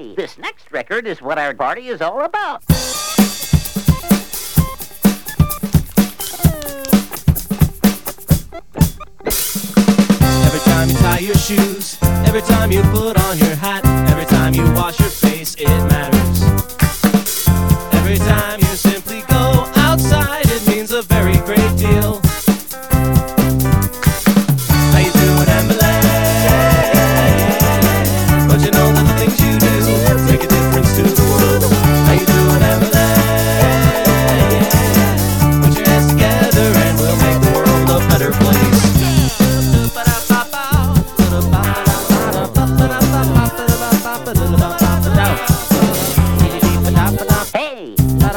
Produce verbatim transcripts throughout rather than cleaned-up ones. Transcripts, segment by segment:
Hey, this next record is what our party is all about. Every time you tie your shoes, every time you put on your hat, every time you wash your face, it matters. Every time you simply go outside, it means a very great deal. How you doing, Emily? But you know that the things you do make a difference to the world. How you doing, Emily? Put your hands together and we'll make the world a better place. Hey!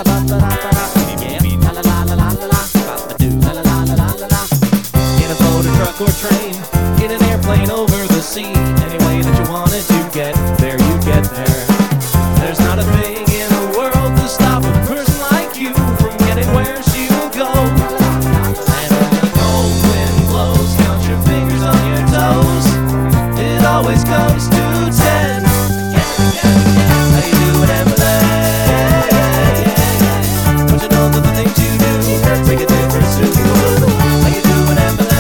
In a boat, a truck, or train, in an airplane over the sea, any way that you wanted to get there, you get there. There's not a thing in the world to stop a person like you from getting where she will go. And when the cold wind blows, count your fingers on your toes. It always comes to ten. How you doing, Emily? Don't you know that the things you do make a difference to the world? How you doing, Emily?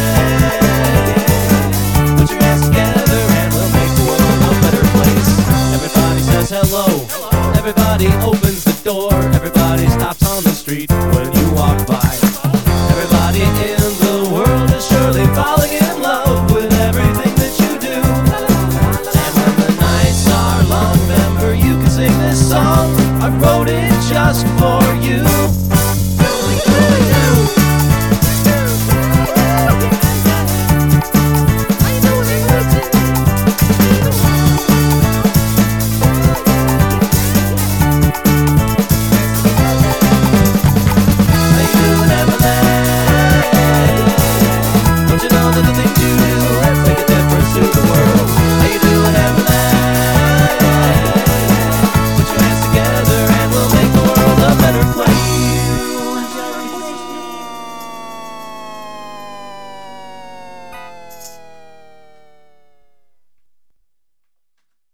Put your hands together and we'll make the world a better place. Everybody says hello. Everybody opens the door. Everybody stops on the street when you walk by. Everybody in the world is surely falling in love with everything that you do. And when the nights are long, remember you can sing this song. I wrote it just for